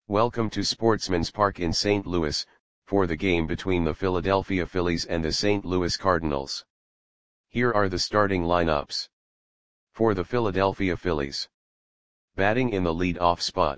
Welcome to Sportsman's Park in St. Louis, for the game between the Philadelphia Phillies and the St. Louis Cardinals. Here are the starting lineups. For the Philadelphia Phillies. Batting in the lead-off spot.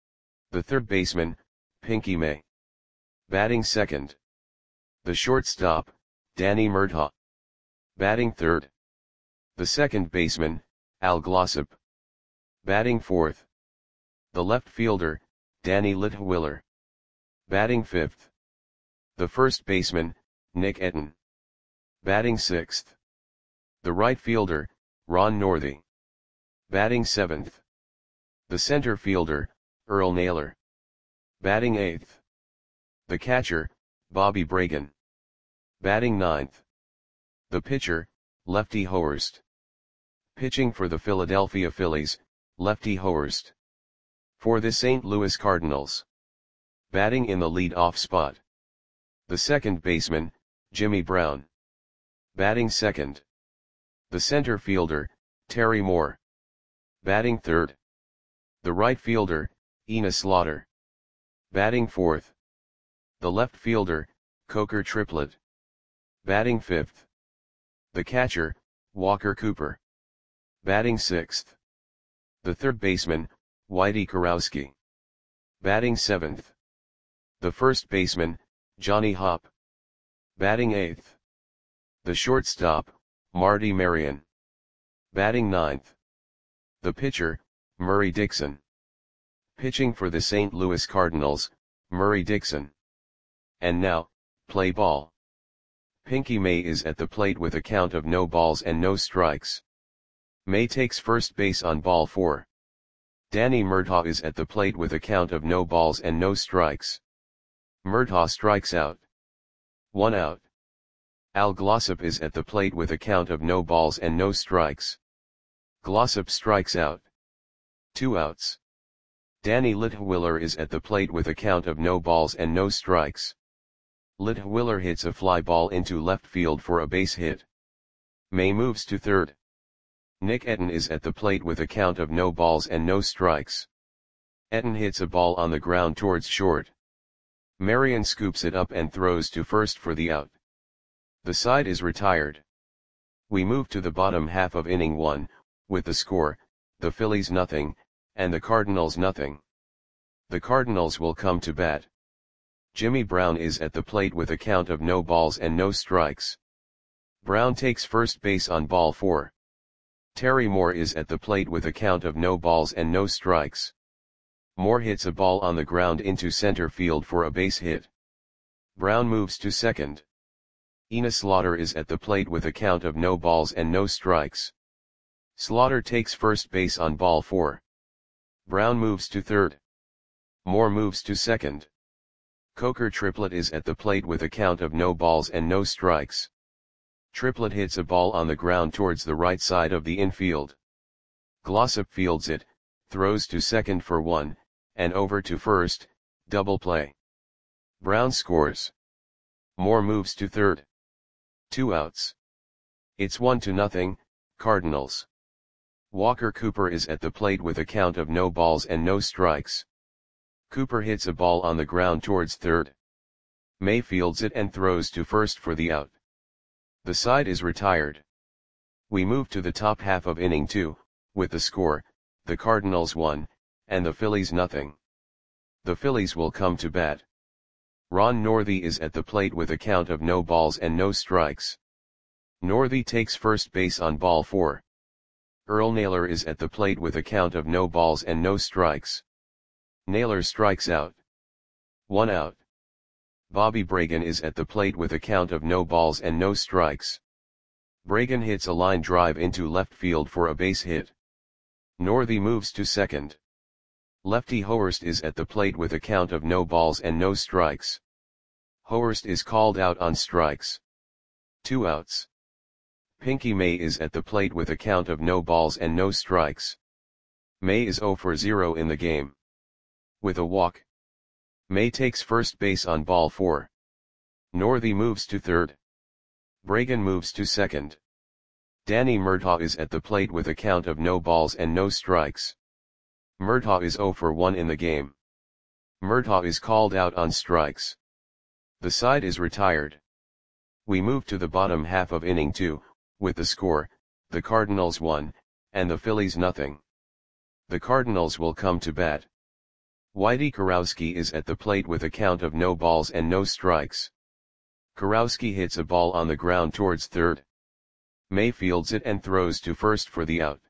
The third baseman, Pinky May. Batting second. The shortstop, Danny Murtaugh. Batting third. The second baseman, Al Glossop. Batting fourth. The left fielder, Danny Litwiller. Batting fifth. The first baseman, Nick Etten. Batting sixth. The right fielder, Ron Northey. Batting seventh. The center fielder, Earl Naylor. Batting eighth. The catcher, Bobby Bragan. Batting ninth. The pitcher, Lefty Horst. Pitching for the Philadelphia Phillies, Lefty Horst. For the St. Louis Cardinals. Batting in the lead-off spot. The second baseman, Jimmy Brown. Batting second. The center fielder, Terry Moore. Batting third. The right fielder, Enos Slaughter. Batting fourth. The left fielder, Coker Triplett. Batting fifth. The catcher, Walker Cooper. Batting sixth. The third baseman, Whitey Kurowski. Batting seventh. The first baseman, Johnny Hopp. Batting eighth. The shortstop, Marty Marion. Batting ninth. The pitcher, Murray Dixon. Pitching for the St. Louis Cardinals, Murray Dixon. And now, play ball. Pinky May is at the plate with a count of no balls and no strikes. May takes first base on ball 4. Danny Murtaugh is at the plate with a count of no balls and no strikes. Murtaugh strikes out. 1 out. Al Glossop is at the plate with a count of no balls and no strikes. Glossop strikes out. 2 outs. Danny Litwiller is at the plate with a count of no balls and no strikes. Litwiller hits a fly ball into left field for a base hit. May moves to third. Nick Etten is at the plate with a count of no balls and no strikes. Etten hits a ball on the ground towards short. Marion scoops it up and throws to first for the out. The side is retired. We move to the bottom half of inning 1, with the score, the Phillies nothing, and the Cardinals nothing. The Cardinals will come to bat. Jimmy Brown is at the plate with a count of no balls and no strikes. Brown takes first base on ball 4. Terry Moore is at the plate with a count of no balls and no strikes. Moore hits a ball on the ground into center field for a base hit. Brown moves to second. Enos Slaughter is at the plate with a count of no balls and no strikes. Slaughter takes first base on ball 4. Brown moves to third. Moore moves to second. Coker Triplett is at the plate with a count of no balls and no strikes. Triplett hits a ball on the ground towards the right side of the infield. Glossop fields it, throws to second for 1, and over to first, double play. Brown scores. Moore moves to third. 2 outs. It's 1-0, Cardinals. Walker Cooper is at the plate with a count of no balls and no strikes. Cooper hits a ball on the ground towards third. May fields it and throws to first for the out. The side is retired. We move to the top half of inning 2, with the score, the Cardinals 1, and the Phillies nothing. The Phillies will come to bat. Ron Northey is at the plate with a count of no balls and no strikes. Northey takes first base on ball 4. Earl Naylor is at the plate with a count of no balls and no strikes. Naylor strikes out. 1 out. Bobby Bragan is at the plate with a count of no balls and no strikes. Bragan hits a line drive into left field for a base hit. Northey moves to second. Lefty Horst is at the plate with a count of no balls and no strikes. Horst is called out on strikes. 2 outs. Pinky May is at the plate with a count of no balls and no strikes. May is 0 for 0 in the game. With a walk. May takes first base on ball 4. Northey moves to third. Bragan moves to second. Danny Murtaugh is at the plate with a count of no balls and no strikes. Murtaugh is 0 for 1 in the game. Murtaugh is called out on strikes. The side is retired. We move to the bottom half of inning 2, with the score, the Cardinals 1, and the Phillies nothing. The Cardinals will come to bat. Whitey Kurowski is at the plate with a count of no balls and no strikes. Kurowski hits a ball on the ground towards third. May fields it and throws to first for the out.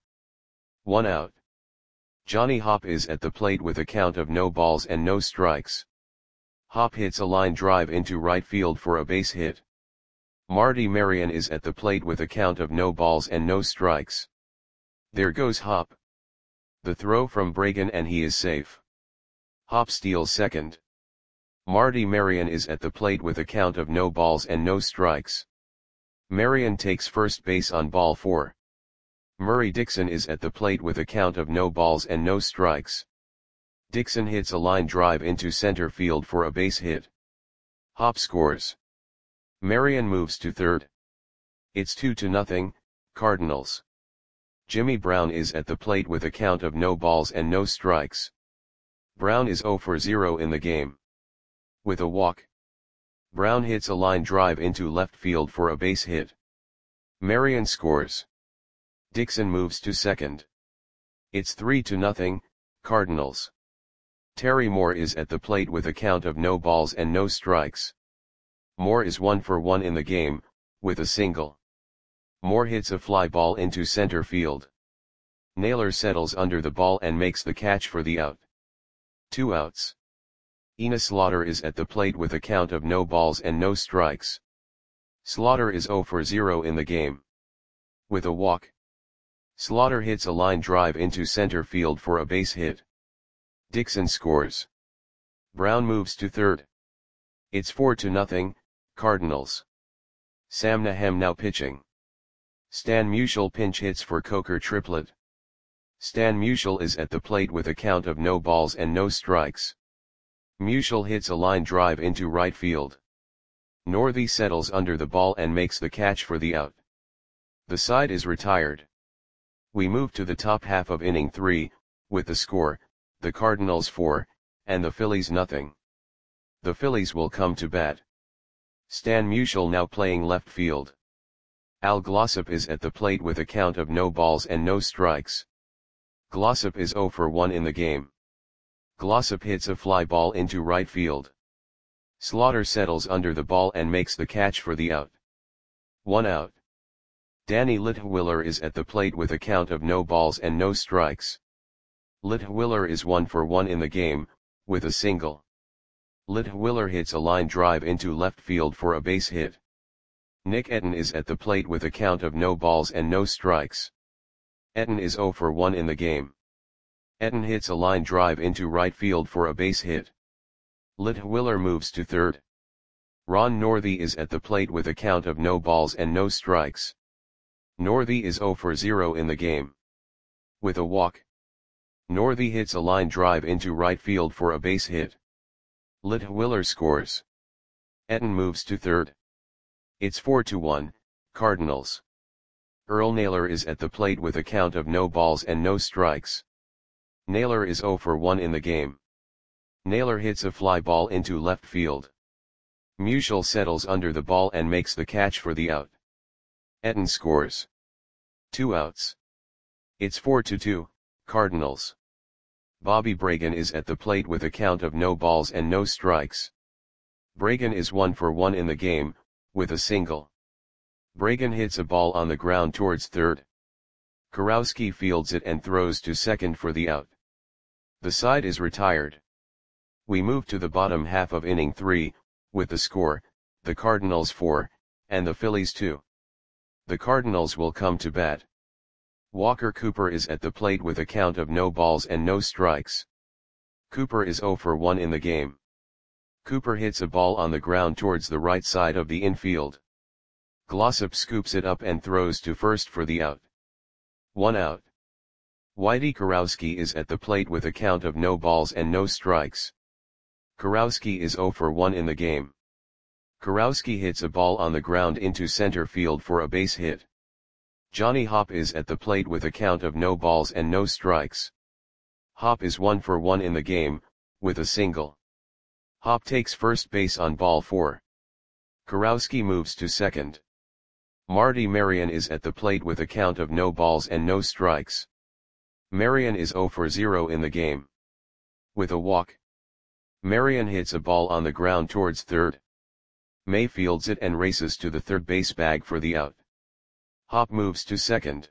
1 out. Johnny Hopp is at the plate with a count of no balls and no strikes. Hopp hits a line drive into right field for a base hit. Marty Marion is at the plate with a count of no balls and no strikes. There goes Hopp. The throw from Bragan and he is safe. Hopp steals second. Marty Marion is at the plate with a count of no balls and no strikes. Marion takes first base on ball 4. Murray Dixon is at the plate with a count of no balls and no strikes. Dixon hits a line drive into center field for a base hit. Hopp scores. Marion moves to third. It's 2-0, Cardinals. Jimmy Brown is at the plate with a count of no balls and no strikes. Brown is 0 for 0 in the game. With a walk, Brown hits a line drive into left field for a base hit. Marion scores. Dixon moves to second. It's 3-0, Cardinals. Terry Moore is at the plate with a count of no balls and no strikes. Moore is 1 for 1 in the game, with a single. Moore hits a fly ball into center field. Naylor settles under the ball and makes the catch for the out. 2 outs. Enos Slaughter is at the plate with a count of no balls and no strikes. Slaughter is 0 for 0 in the game. With a walk, Slaughter hits a line drive into center field for a base hit. Dixon scores. Brown moves to third. It's 4-0, Cardinals. Sam Nahem now pitching. Stan Musial pinch hits for Coker triplet. Stan Musial is at the plate with a count of no balls and no strikes. Musial hits a line drive into right field. Northey settles under the ball and makes the catch for the out. The side is retired. We move to the top half of inning 3, with the score, the Cardinals 4, and the Phillies nothing. The Phillies will come to bat. Stan Musial now playing left field. Al Glossop is at the plate with a count of no balls and no strikes. Glossop is 0 for 1 in the game. Glossop hits a fly ball into right field. Slaughter settles under the ball and makes the catch for the out. 1 out. Danny Litwiller is at the plate with a count of no balls and no strikes. Litwiller is 1 for 1 in the game, with a single. Litwiller hits a line drive into left field for a base hit. Nick Etten is at the plate with a count of no balls and no strikes. Etten is 0 for 1 in the game. Etten hits a line drive into right field for a base hit. Litwiller moves to third. Ron Northey is at the plate with a count of no balls and no strikes. Northey is 0 for 0 in the game. With a walk, Northey hits a line drive into right field for a base hit. Litwiller scores. Etten moves to third. It's 4-1, Cardinals. Earl Naylor is at the plate with a count of no balls and no strikes. Naylor is 0 for 1 in the game. Naylor hits a fly ball into left field. Musial settles under the ball and makes the catch for the out. Etten scores. 2 outs. It's 4-2, Cardinals. Bobby Bragan is at the plate with a count of no balls and no strikes. Bragan is 1 for 1 in the game, with a single. Bragan hits a ball on the ground towards third. Kurowski fields it and throws to second for the out. The side is retired. We move to the bottom half of inning 3, with the score, the Cardinals 4, and the Phillies 2. The Cardinals will come to bat. Walker Cooper is at the plate with a count of no balls and no strikes. Cooper is 0 for 1 in the game. Cooper hits a ball on the ground towards the right side of the infield. Glossop scoops it up and throws to first for the out. 1 out. Whitey Kurowski is at the plate with a count of no balls and no strikes. Kurowski is 0 for 1 in the game. Kurowski hits a ball on the ground into center field for a base hit. Johnny Hopp is at the plate with a count of no balls and no strikes. Hopp is 1 for 1 in the game, with a single. Hop takes first base on ball 4. Kurowski moves to second. Marty Marion is at the plate with a count of no balls and no strikes. Marion is 0 for 0 in the game. With a walk, Marion hits a ball on the ground towards third. May fields it and races to the third base bag for the out. Hop moves to second.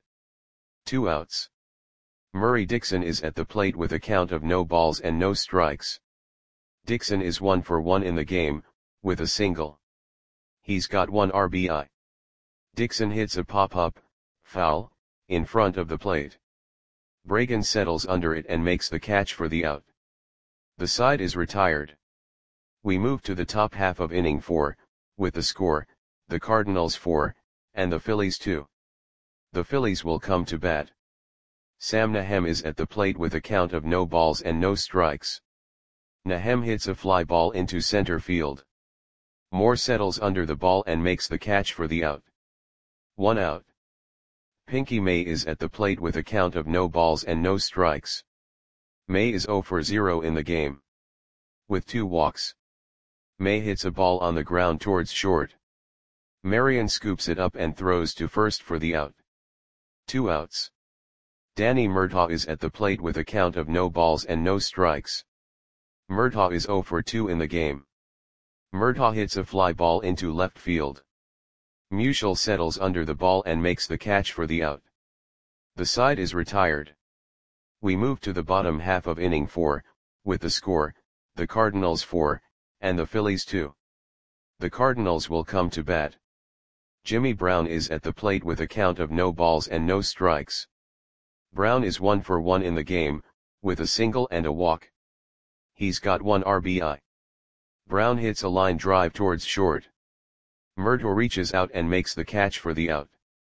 2 outs. Murray Dixon is at the plate with a count of no balls and no strikes. Dixon is 1 for 1 in the game, with a single. He's got 1 RBI. Dixon hits a pop-up, foul, in front of the plate. Bragan settles under it and makes the catch for the out. The side is retired. We move to the top half of inning 4, with the score, the Cardinals 4, and the Phillies 2. The Phillies will come to bat. Sam Nahem is at the plate with a count of no balls and no strikes. Nahem hits a fly ball into center field. Moore settles under the ball and makes the catch for the out. 1 out. Pinky May is at the plate with a count of no balls and no strikes. May is 0 for 0 in the game. With 2 walks, May hits a ball on the ground towards short. Marion scoops it up and throws to first for the out. 2 outs. Danny Murtaugh is at the plate with a count of no balls and no strikes. Murtaugh is 0 for 2 in the game. Murtaugh hits a fly ball into left field. Musial settles under the ball and makes the catch for the out. The side is retired. We move to the bottom half of inning 4, with the score, the Cardinals 4, and the Phillies 2. The Cardinals will come to bat. Jimmy Brown is at the plate with a count of no balls and no strikes. Brown is 1 for 1 in the game, with a single and a walk. He's got 1 RBI. Brown hits a line drive towards short. Murtaugh reaches out and makes the catch for the out.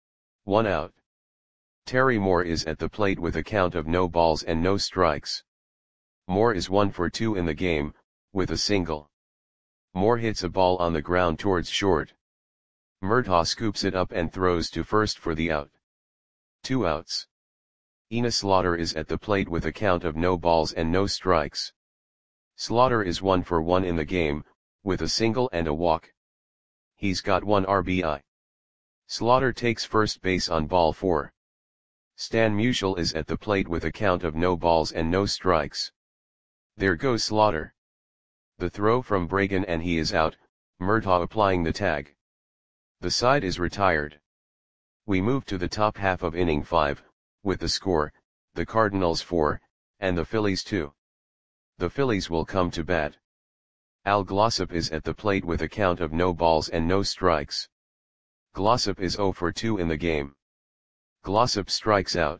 1 out. Terry Moore is at the plate with a count of no balls and no strikes. Moore is 1 for 2 in the game, with a single. Moore hits a ball on the ground towards short. Murtaugh scoops it up and throws to first for the out. 2 outs. Ina Slaughter is at the plate with a count of no balls and no strikes. Slaughter is 1 for 1 in the game, with a single and a walk. He's got 1 RBI. Slaughter takes first base on ball 4. Stan Musial is at the plate with a count of no balls and no strikes. There goes Slaughter. The throw from Bragan and he is out, Murtaugh applying the tag. The side is retired. We move to the top half of inning 5, with the score, the Cardinals 4, and the Phillies 2. The Phillies will come to bat. Al Glossop is at the plate with a count of no balls and no strikes. Glossop is 0 for 2 in the game. Glossop strikes out.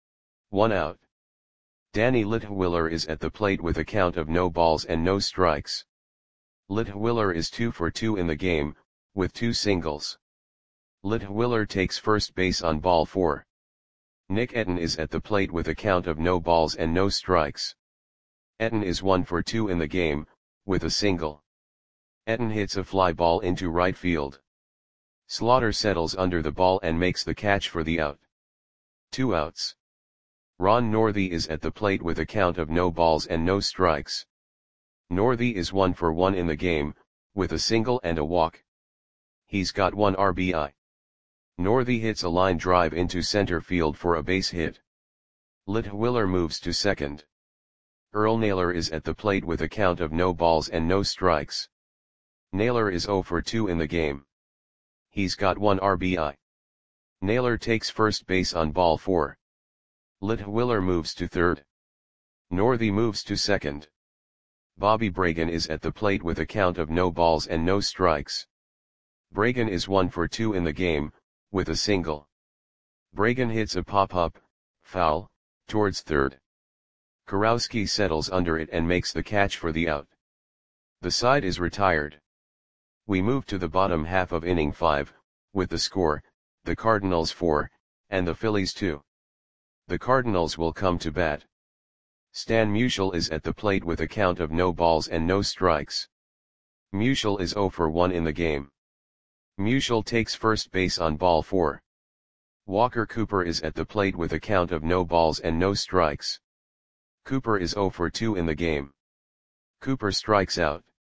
1 out. Danny Litwiller is at the plate with a count of no balls and no strikes. Litwiller is 2 for 2 in the game, with 2 singles. Litwiller takes first base on ball 4. Nick Etten is at the plate with a count of no balls and no strikes. Etten is 1 for 2 in the game, with a single. Etten hits a fly ball into right field. Slaughter settles under the ball and makes the catch for the out. 2 outs. Ron Northey is at the plate with a count of no balls and no strikes. Northey is 1 for 1 in the game, with a single and a walk. He's got 1 RBI. Northey hits a line drive into center field for a base hit. Litwiller moves to second. Earl Naylor is at the plate with a count of no balls and no strikes. Naylor is 0 for 2 in the game. He's got 1 RBI. Naylor takes first base on ball 4. Litwiller moves to third. Northey moves to second. Bobby Bragan is at the plate with a count of no balls and no strikes. Bragan is 1 for 2 in the game, with a single. Bragan hits a pop-up, foul, towards third. Kurowski settles under it and makes the catch for the out. The side is retired. We move to the bottom half of inning 5, with the score, the Cardinals 4, and the Phillies 2. The Cardinals will come to bat. Stan Musial is at the plate with a count of no balls and no strikes. Musial is 0 for 1 in the game. Musial takes first base on ball 4. Walker Cooper is at the plate with a count of no balls and no strikes. Cooper is 0 for 2 in the game. Cooper strikes out.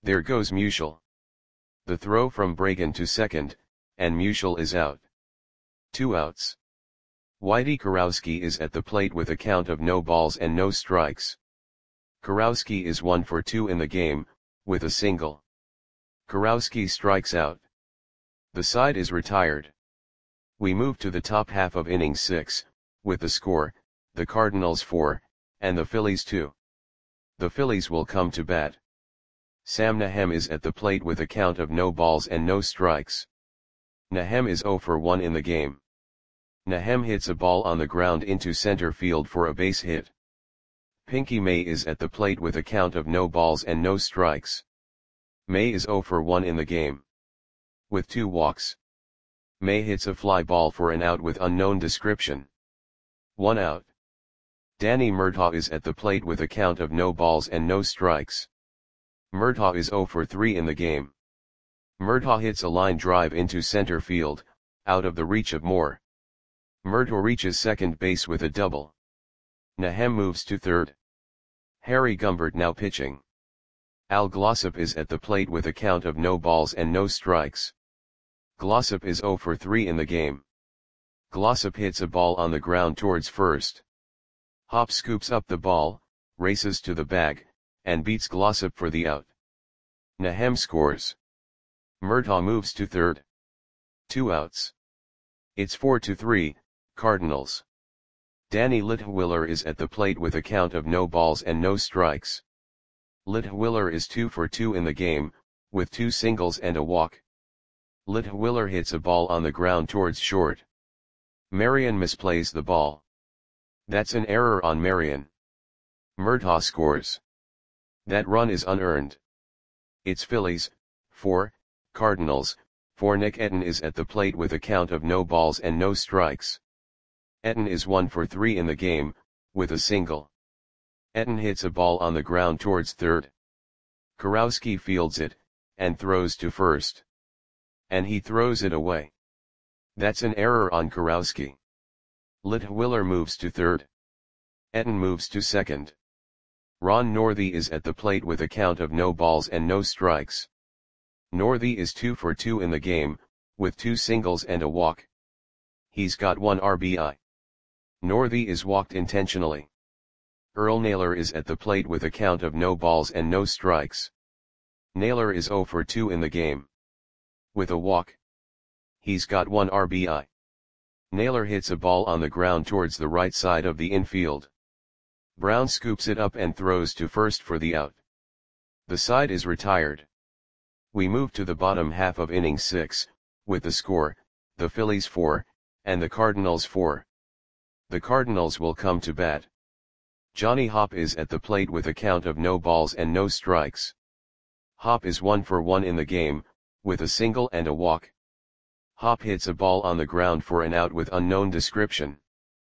There goes Musial. The throw from Bragan to second, and Musial is out. 2 outs. Whitey Kurowski is at the plate with a count of no balls and no strikes. Kurowski is 1 for 2 in the game, with a single. Kurowski strikes out. The side is retired. We move to the top half of inning 6, with the score, the Cardinals 4, and the Phillies 2. The Phillies will come to bat. Sam Nahem is at the plate with a count of no balls and no strikes. Nahem is 0 for 1 in the game. Nahem hits a ball on the ground into center field for a base hit. Pinky May is at the plate with a count of no balls and no strikes. May is 0 for 1 in the game. With 2 walks. May hits a fly ball for an out with unknown description. 1 out. Danny Murtaugh is at the plate with a count of no balls and no strikes. Murtaugh is 0 for 3 in the game. Murtaugh hits a line drive into center field, out of the reach of Moore. Murtaugh reaches second base with a double. Nahem moves to third. Harry Gumbert now pitching. Al Glossop is at the plate with a count of no balls and no strikes. Glossop is 0 for 3 in the game. Glossop hits a ball on the ground towards first. Hop scoops up the ball, races to the bag, and beats Glossop for the out. Nahem scores. Murtaugh moves to third. 2 outs. It's 4-3, Cardinals. Danny Litwiller is at the plate with a count of no balls and no strikes. Litwiller is 2 for 2 in the game, with 2 singles and a walk. Litwiller hits a ball on the ground towards short. Marion misplays the ball. That's an error on Marion. Murtaugh scores. That run is unearned. It's Phillies, 4, Cardinals, 4. Nick Etten is at the plate with a count of no balls and no strikes. Etten is 1 for 3 in the game, with a single. Etten hits a ball on the ground towards third. Kurowski fields it, and throws to first. And he throws it away. That's an error on Kurowski. Litwiller moves to third. Etten moves to second. Ron Northey is at the plate with a count of no balls and no strikes. Northey is 2 for 2 in the game, with 2 singles and a walk. He's got 1 RBI. Northey is walked intentionally. Earl Naylor is at the plate with a count of no balls and no strikes. Naylor is 0 for 2 in the game. With a walk. He's got 1 RBI. Naylor hits a ball on the ground towards the right side of the infield. Brown scoops it up and throws to first for the out. The side is retired. We move to the bottom half of inning 6, with the score, the Phillies 4, and the Cardinals 4. The Cardinals will come to bat. Johnny Hopp is at the plate with a count of no balls and no strikes. Hopp is 1 for 1 in the game, with a single and a walk. Hopp hits a ball on the ground for an out with unknown description.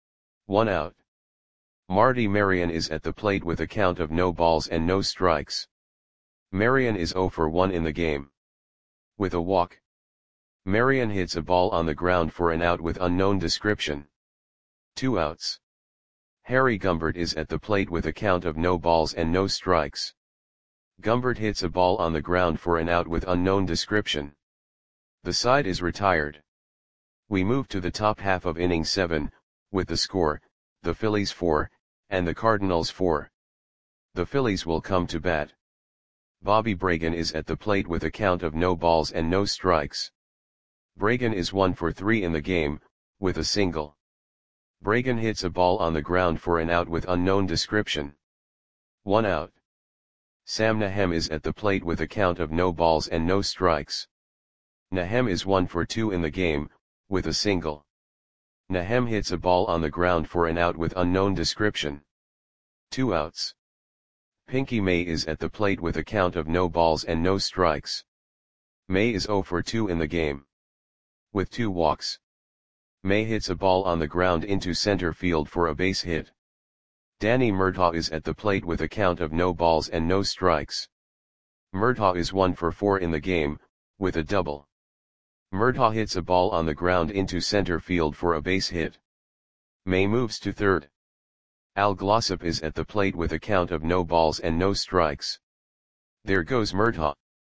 1 out. Marty Marion is at the plate with a count of no balls and no strikes. Marion is 0 for 1 in the game. With a walk. Marion hits a ball on the ground for an out with unknown description. 2 outs. Harry Gumbert is at the plate with a count of no balls and no strikes. Gumbert hits a ball on the ground for an out with unknown description. The side is retired. We move to the top half of inning 7, with the score, the Phillies 4, and the Cardinals 4. The Phillies will come to bat. Bobby Bragan is at the plate with a count of no balls and no strikes. Bragan is 1 for 3 in the game, with a single. Bragan hits a ball on the ground for an out with unknown description. 1 out. Sam Nahem is at the plate with a count of no balls and no strikes. Nahem is 1 for 2 in the game, with a single. Nahem hits a ball on the ground for an out with unknown description. 2 outs. Pinky May is at the plate with a count of no balls and no strikes. May is 0 for 2 in the game. With 2 walks. May hits a ball on the ground into center field for a base hit. Danny Murtaugh is at the plate with a count of no balls and no strikes. Murtaugh is 1 for 4 in the game, with a double. Murtaugh hits a ball on the ground into center field for a base hit. May moves to third. Al Glossop is at the plate with a count of no balls and no strikes. There goes Murtaugh.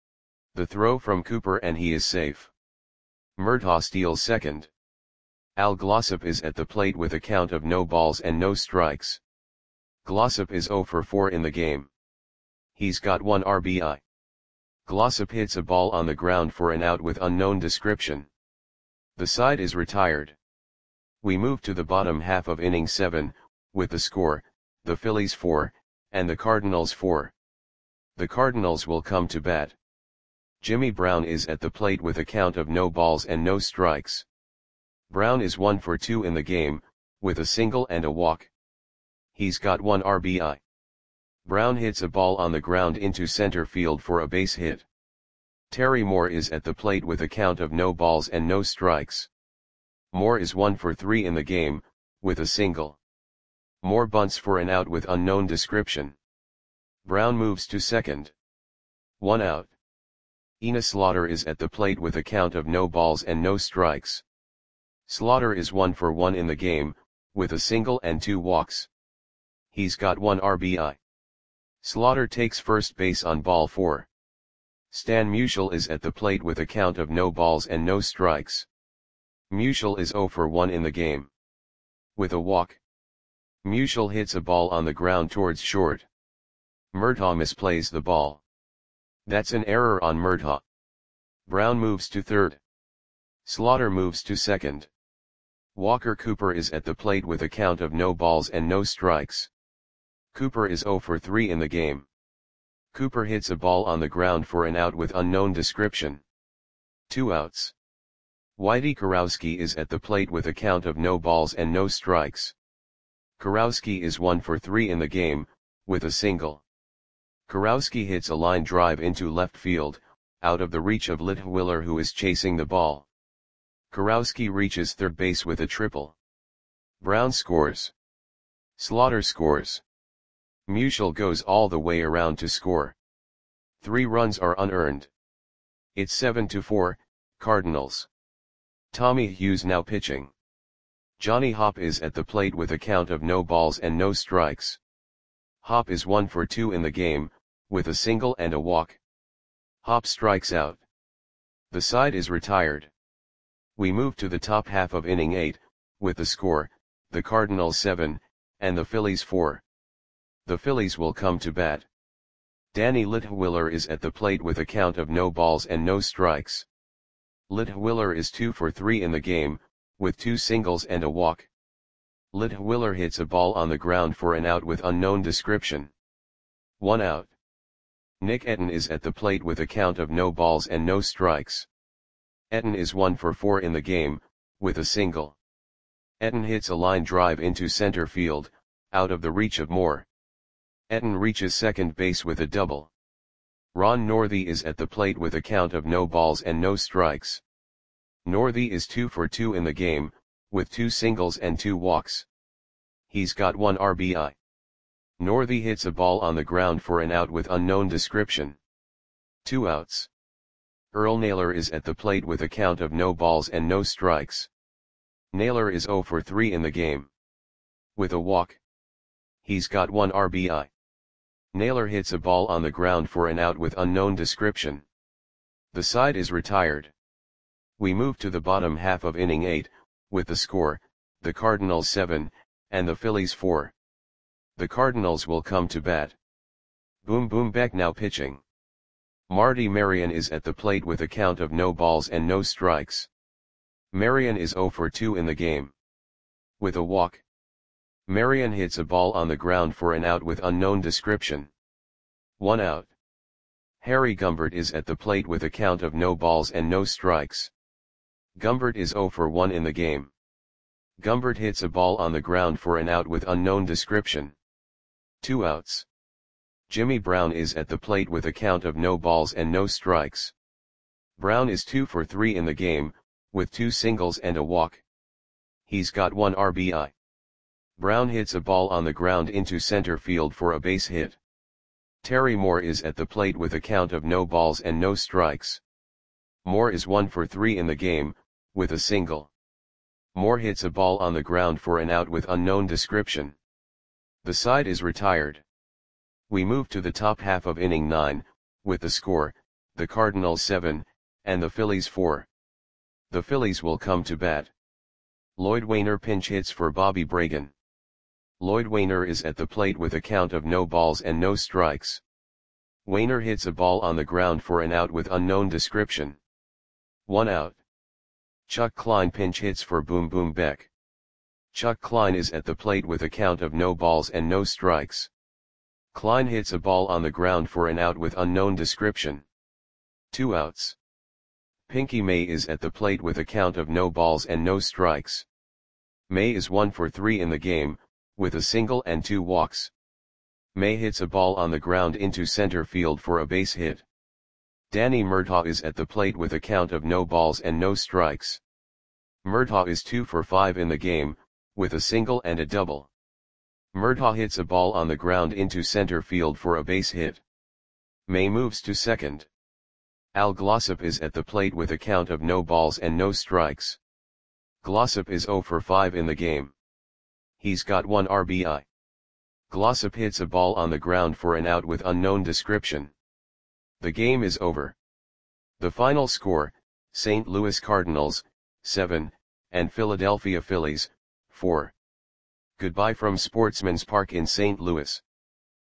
The throw from Cooper and he is safe. Murtaugh steals second. Al Glossop is at the plate with a count of no balls and no strikes. Glossop is 0 for 4 in the game. He's got 1 RBI. Glossop hits a ball on the ground for an out with unknown description. The side is retired. We move to the bottom half of inning 7, with the score, the Phillies 4, and the Cardinals 4. The Cardinals will come to bat. Jimmy Brown is at the plate with a count of no balls and no strikes. Brown is 1 for 2 in the game, with a single and a walk. He's got 1 RBI. Brown hits a ball on the ground into center field for a base hit. Terry Moore is at the plate with a count of no balls and no strikes. Moore is 1 for 3 in the game, with a single. Moore bunts for an out with unknown description. Brown moves to second. 1 out. Enos Slaughter is at the plate with a count of no balls and no strikes. Slaughter is 1 for 1 in the game, with a single and 2 walks. He's got 1 RBI. Slaughter takes first base on ball 4. Stan Musial is at the plate with a count of no balls and no strikes. Musial is 0 for 1 in the game. With a walk. Musial hits a ball on the ground towards short. Murtaugh misplays the ball. That's an error on Murtaugh. Brown moves to third. Slaughter moves to second. Walker Cooper is at the plate with a count of no balls and no strikes. Cooper is 0 for 3 in the game. Cooper hits a ball on the ground for an out with unknown description. 2 outs. Whitey Kurowski is at the plate with a count of no balls and no strikes. Kurowski is 1 for 3 in the game, with a single. Kurowski hits a line drive into left field, out of the reach of Litwiller who is chasing the ball. Kurowski reaches third base with a triple. Brown scores. Slaughter scores. Musial goes all the way around to score. 3 runs are unearned. It's 7-4, Cardinals. Tommy Hughes now pitching. Johnny Hopp is at the plate with a count of no balls and no strikes. Hopp is 1 for 2 in the game, with a single and a walk. Hopp strikes out. The side is retired. We move to the top half of inning 8, with the score, the Cardinals 7, and the Phillies 4. The Phillies will come to bat. Danny Litwiller is at the plate with a count of no balls and no strikes. Litwiller is 2 for 3 in the game, with 2 singles and a walk. Litwiller hits a ball on the ground for an out with unknown description. 1 out. Nick Etten is at the plate with a count of no balls and no strikes. Etten is 1 for 4 in the game, with a single. Etten hits a line drive into center field, out of the reach of Moore. Etten reaches second base with a double. Ron Northey is at the plate with a count of no balls and no strikes. Northey is 2 for 2 in the game, with 2 singles and 2 walks. He's got 1 RBI. Northey hits a ball on the ground for an out with unknown description. 2 outs. Earl Naylor is at the plate with a count of no balls and no strikes. Naylor is 0 for 3 in the game. With a walk. He's got 1 RBI. Naylor hits a ball on the ground for an out with unknown description. The side is retired. We move to the bottom half of inning 8, with the score, the Cardinals 7, and the Phillies 4. The Cardinals will come to bat. Boom Boom Beck now pitching. Marty Marion is at the plate with a count of no balls and no strikes. Marion is 0 for 2 in the game. With a walk. Marion hits a ball on the ground for an out with unknown description. 1 out. Harry Gumbert is at the plate with a count of no balls and no strikes. Gumbert is 0 for 1 in the game. Gumbert hits a ball on the ground for an out with unknown description. 2 outs. Jimmy Brown is at the plate with a count of no balls and no strikes. Brown is 2 for 3 in the game, with 2 singles and a walk. He's got 1 RBI. Brown hits a ball on the ground into center field for a base hit. Terry Moore is at the plate with a count of no balls and no strikes. Moore is 1 for 3 in the game, with a single. Moore hits a ball on the ground for an out with unknown description. The side is retired. We move to the top half of inning 9, with the score, the Cardinals 7, and the Phillies 4. The Phillies will come to bat. Lloyd Waner pinch hits for Bobby Bragan. Lloyd Waner is at the plate with a count of no balls and no strikes. Waner hits a ball on the ground for an out with unknown description. 1 out. Chuck Klein pinch hits for Boom Boom Beck. Chuck Klein is at the plate with a count of no balls and no strikes. Klein hits a ball on the ground for an out with unknown description. 2 outs. Pinky May is at the plate with a count of no balls and no strikes. May is 1 for 3 in the game, with a single and 2 walks. May hits a ball on the ground into center field for a base hit. Danny Murtaugh is at the plate with a count of no balls and no strikes. Murtaugh is 2 for 5 in the game, with a single and a double. Murtaugh hits a ball on the ground into center field for a base hit. May moves to second. Al Glossop is at the plate with a count of no balls and no strikes. Glossop is 0 for 5 in the game. He's got 1 RBI. Glossop hits a ball on the ground for an out with unknown description. The game is over. The final score, St. Louis Cardinals, 7, and Philadelphia Phillies, 4. Goodbye from Sportsman's Park in St. Louis.